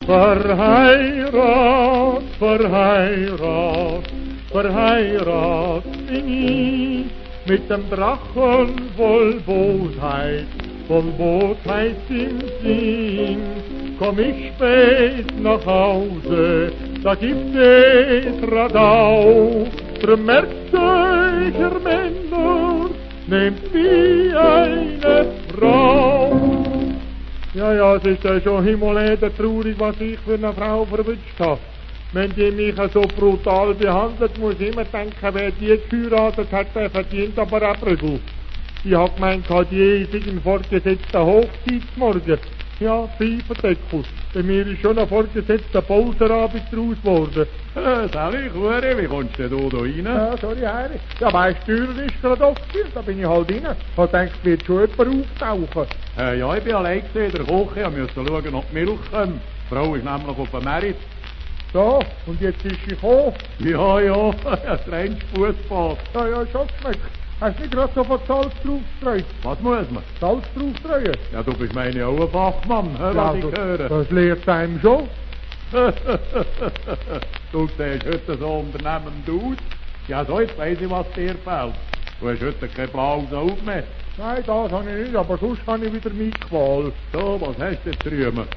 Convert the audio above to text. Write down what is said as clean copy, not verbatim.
Verheirat, verheirat, verheirat bin ich mit dem Drachen voll Bosheit, von Bosheit im Sinn. Komm ich spät nach Hause, da gibt es Radau. Drum merkt euch, ihr Männer, nehmt wie eine Frau. Ja, es ist ja schon himmeleder traurig, was ich für eine Frau verwünscht habe. Wenn die mich so brutal behandelt, muss ich immer denken, wer die geheiratet hat, der verdient aber auch Prügel. Ich hab gemeint, die ist ein vorgesetzter Hochzeitsmorgen. Ja, Pfeifendeckel. Bei mir ist schon ein vorgesetzter Pausenabend draus geworden. Sally, Chure, wie kommst du denn da rein? Ja, sorry, Harry. Ja, mein Steurer ist gerade aufgeführt, da bin ich halt rein. Ich hab gedacht, wird schon jemand auftauchen. Ja, ich bin allein in der Küche, ich musste schauen, ob die Milch kommt. Die Frau ist nämlich auf dem Merit. So, und jetzt ist sie gekommen. Ja, das reinste Fussbad. Ja, schon geschmeckt. Hast du nicht gerade so viel Salz draufgestreut? Was muss man? Salz draufstreuen? Ja, du bist meine auch ein Fachmann, was ich höre. Das lehrt einem schon. Du siehst heute so unternehmend aus. Ja, so, jetzt weiss ich, was dir fehlt. Du hast heute kein blaues Auge mehr. Nein, das habe ich nicht, aber sonst habe ich wieder meine Qual. So, was hast du jetzt drüben?